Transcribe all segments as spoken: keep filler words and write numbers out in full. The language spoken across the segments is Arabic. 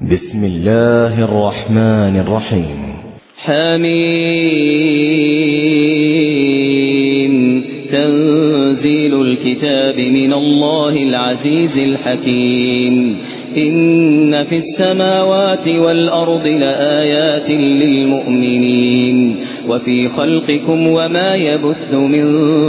بسم الله الرحمن الرحيم. حميم. تنزيل الكتاب من الله العزيز الحكيم. إن في السماوات والأرض لآيات للمؤمنين وفي خلقكم وما يبث من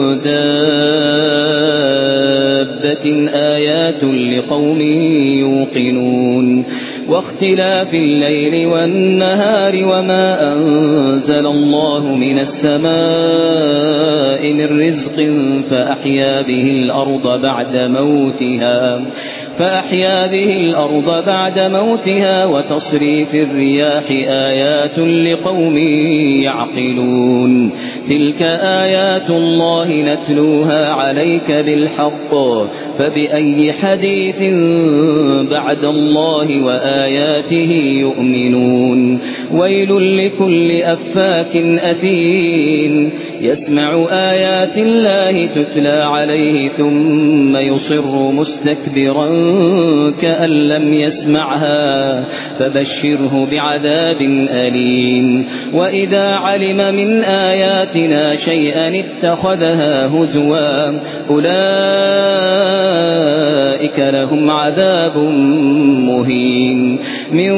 دابة آيات لقوم يوقنون واختلاف الليل والنهار وما أنزل الله من السماء من رزق فأحيا به الأرض بعد موتها فأحيا به الأرض بعد موتها وتصريف الرياح آيات لقوم يعقلون. تلك آيات الله نتلوها عليك بالحق فبأي حديث بعد الله وآياته يؤمنون. ويل لكل أفاك أثيم يسمع آيات الله تتلى عليه ثم يصر مستكبرا كأن لم يسمعها فبشره بعذاب أليم. وإذا علم من آياتنا شيئا اتخذها هزوا أولئك لهم عذاب مهين من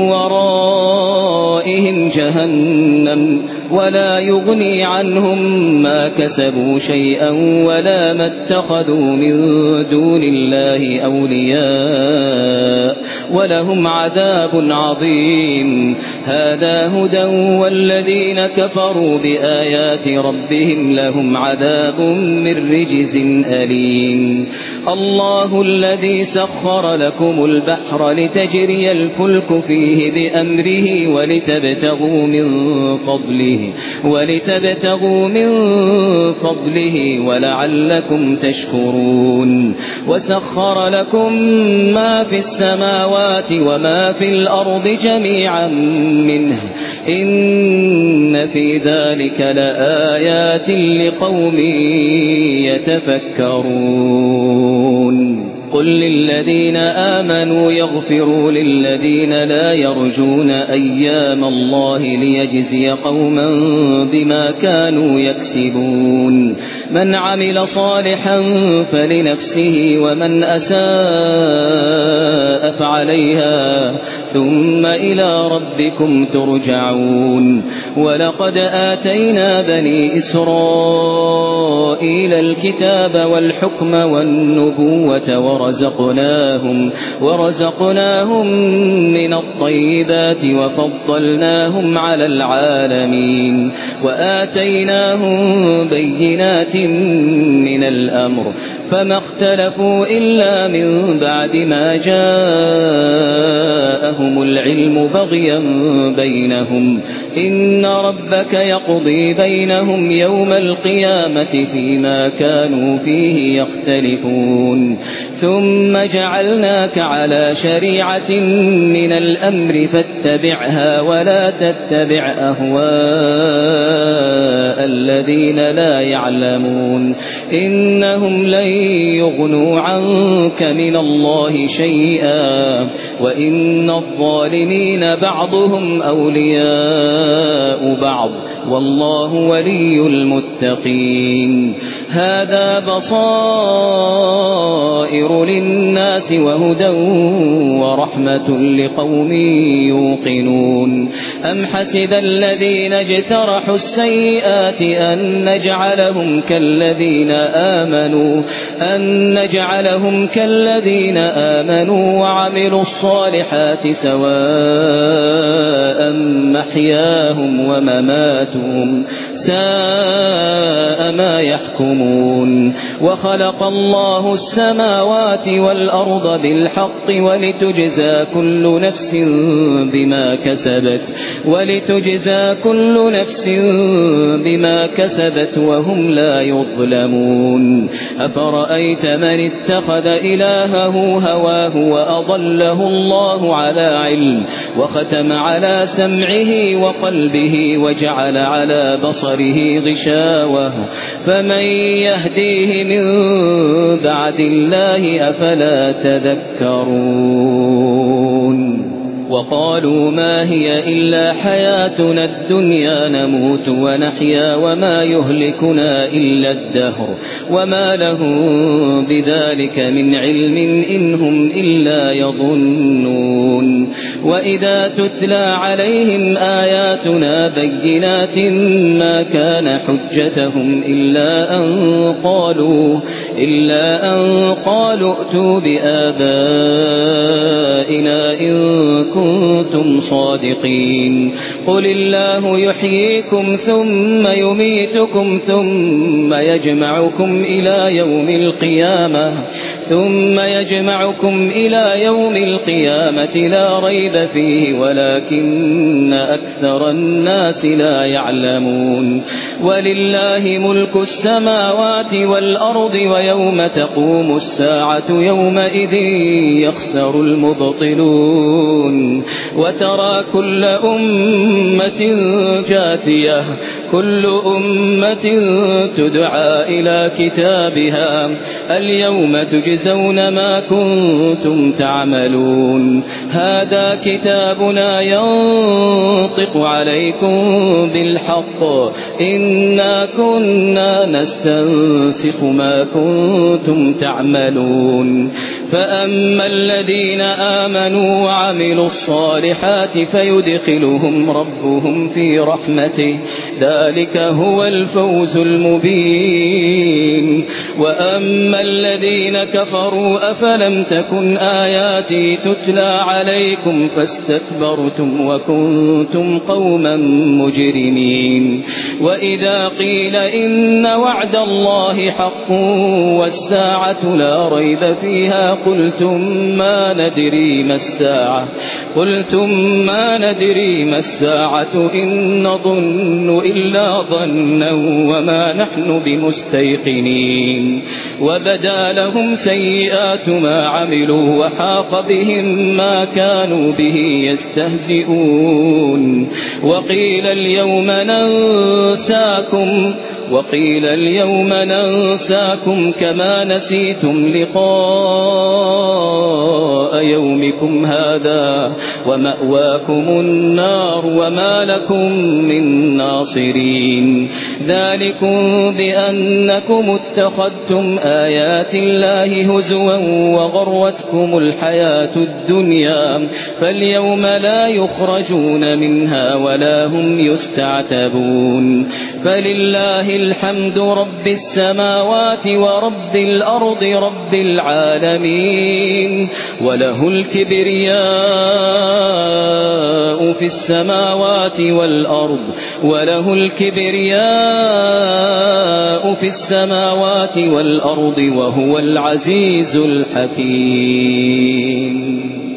ورائهم جهنم ولا يغني عنهم ما كسبوا شيئا ولا ما اتخذوا من دون الله أولياء ولهم عذاب عظيم. هذا هدى والذين كفروا بآيات ربهم لهم عذاب من رجز أليم. الله الذي سخر لكم البحر لتجري الفلك فيه بأمره ولتبتغوا من فضله ولتبتغوا من فضله ولعلكم تشكرون. وسخر لكم ما في السماوات وما في الأرض جميعا منه إن في ذلك لآيات لقوم يتفكرون. قل للذين آمنوا يغفروا للذين لا يرجون أيام الله ليجزي قوما بما كانوا يكسبون. من عمل صالحا فلنفسه ومن أساء فعليها ثم إلى ربكم ترجعون. ولقد آتينا بني إسرائيل الكتاب والحكم والنبوة ورزقناهم, ورزقناهم من الطيبات وفضلناهم على العالمين وآتيناهم بينات من الأمر فما اختلفوا إلا من بعد ما جاءهم العلم بغيا بينهم. إن ربك يقضي بينهم يوم القيامة فيما كانوا فيه يختلفون. ثم جعلناك على شريعة من الأمر فاتبعها ولا تتبع أهواء الذين لا يعلمون إنهم لن يغنوا عنك من الله شيئا وإن الظالمين بعضهم أولياء بعض والله ولي المتقين. هذا بصائر للناس وهدى ورحمة لقوم يوقنون. أم حسب الذين اجترحوا السيئات أن نجعلهم كالذين آمنوا أن نجعلهم كالذين آمنوا وعملوا الصالحات سواء محياهم ومماتهم ساء ما يحكمون. وخلق الله السماوات والأرض بالحق ولتجزى كل نفس بما كسبت ولتجزى كل نفس بما كسبت وهم لا يظلمون. أفرأيت من اتخذ إلهه هواه وأضله الله على علم وختم على سمعه وقلبه وجعل على بصره غشاوة فمن يهديه من بعد الله أفلا تذكرون. وقالوا ما هي إلا حياتنا الدنيا نموت ونحيا وما يهلكنا إلا الدهر وما لهم بذلك من علم إن هم إلا يظنون وإذا تتلى عليهم آياتنا بينات ما كان حجتهم إلا أن قالوا إلا أن قالوا ائتوا بآبائنا إن كنتم صادقين قل الله يحييكم ثم يميتكم ثم يجمعكم إلى يوم القيامة ثم يجمعكم إلى يوم القيامة لا ريب فيه ولكن أكثر الناس لا يعلمون ولله ملك السماوات والأرض ويوم تقوم الساعة يومئذ يخسر المبطلون وترى كل أمة جاثية كل أمة تدعى إلى كتابها اليوم تجزون ما كنتم تعملون هذا كتابنا ينطق عليكم بالحق إنا كنا نستنسخ ما كنتم تعملون فأما الذين آمنوا وعملوا الصالحات فيدخلهم ربهم في رحمته ذلك هو الفوز المبين وأما الذين كفروا أفلم تكن آياتي تتلى عليكم فاستكبرتم وكنتم قوما مجرمين وإذا قيل إن وعد الله حق والساعة لا ريب فيها قلتم ما ندري ما الساعة قلتم ما ندري ما الساعة إن نظن إلا ظنا وما نحن بمستيقنين وبدا لهم سيئات ما عملوا وحاق بهم ما كانوا به يستهزئون وقيل اليوم ننساكم وقيل اليوم ننساكم كما نسيتم لقاء يومكم هذا ومأواكم النار وما لكم من ناصرين ذلكم بأنكم اتخذتم آيات الله هزوا وغرتكم الحياة الدنيا فاليوم لا يخرجون منها ولا هم يستعتبون فلله الحمد رب السماوات ورب الأرض رب العالمين وله الكبرياء في السماوات والأرض وله الكبرياء في السماوات والأرض وهو العزيز الحكيم.